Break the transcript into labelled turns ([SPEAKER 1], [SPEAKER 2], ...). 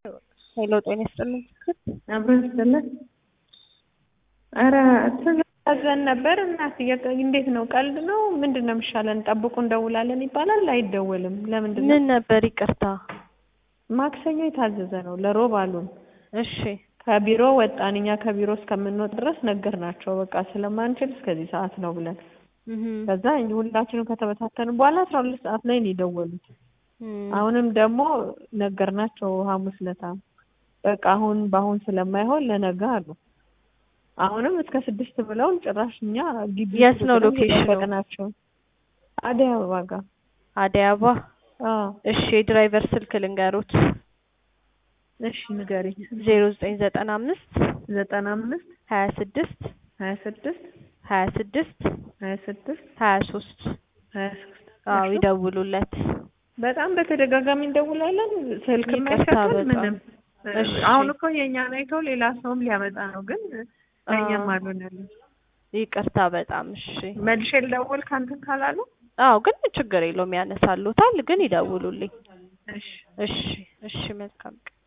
[SPEAKER 1] ሄሎ ጤና ይስጥልኝ።
[SPEAKER 2] አብረን ስለለ አረ ተዘን ነበር እናትዬ እንዴት ነው? ቀልድ ነው ምንድነው? የሚሻለን ጠብቁ እንደውላለን ይባላል አይደወልም። ለምንድን ነው?
[SPEAKER 1] ምን ነበር? ይቅርታ
[SPEAKER 2] ማክሰኞ የታዘዘ ነው ለሮብ አሉን።
[SPEAKER 1] እሺ
[SPEAKER 2] ከቢሮ ወጣን። እኛ ከቢሮ እስከምንወጣ ድረስ ነገርናቸው። በቃ ስለማንችል እስከዚህ ሰዓት ነው ብለን ከዛ ሁላችንም ከተበታተንን በኋላ 12 ሰዓት ላይ ነው የደወሉት። አሁንም ደግሞ ነገርናቸው ሐሙስ ለታ በቃ አሁን ስለማይሆን ለነገ አሉ። አሁንም እስከ 6 ብለውን ጭራሽ እኛ ግቢ
[SPEAKER 1] የት ነው ሎኬሽኑ?
[SPEAKER 2] ናቸው አዲስ አበባ ጋር።
[SPEAKER 1] አዲስ አበባ? እሺ ድራይቨር ስልክ ልንገሩት።
[SPEAKER 2] እሺ ንገሪኝ።
[SPEAKER 1] 0995
[SPEAKER 2] 95
[SPEAKER 1] 26
[SPEAKER 2] 26
[SPEAKER 1] 26
[SPEAKER 2] 26
[SPEAKER 1] 23 አዎ ይደውሉለት።
[SPEAKER 2] በጣም በተደጋጋሚ እንደውላለን። ስልክ ማይከፈል ምንም። አሁን እኮ የኛ ናይቶ ሌላ ሰውም ሊያመጣ ነው ግን ለኛም አልሆነልኝ።
[SPEAKER 1] ይቅርታ በጣም እሺ።
[SPEAKER 2] መልሼ ልደውል ካንተን ካላሉ?
[SPEAKER 1] አዎ ግን ችግር የለውም ያነሳሉታል ግን ይደውሉልኝ። እሺ እሺ መልካም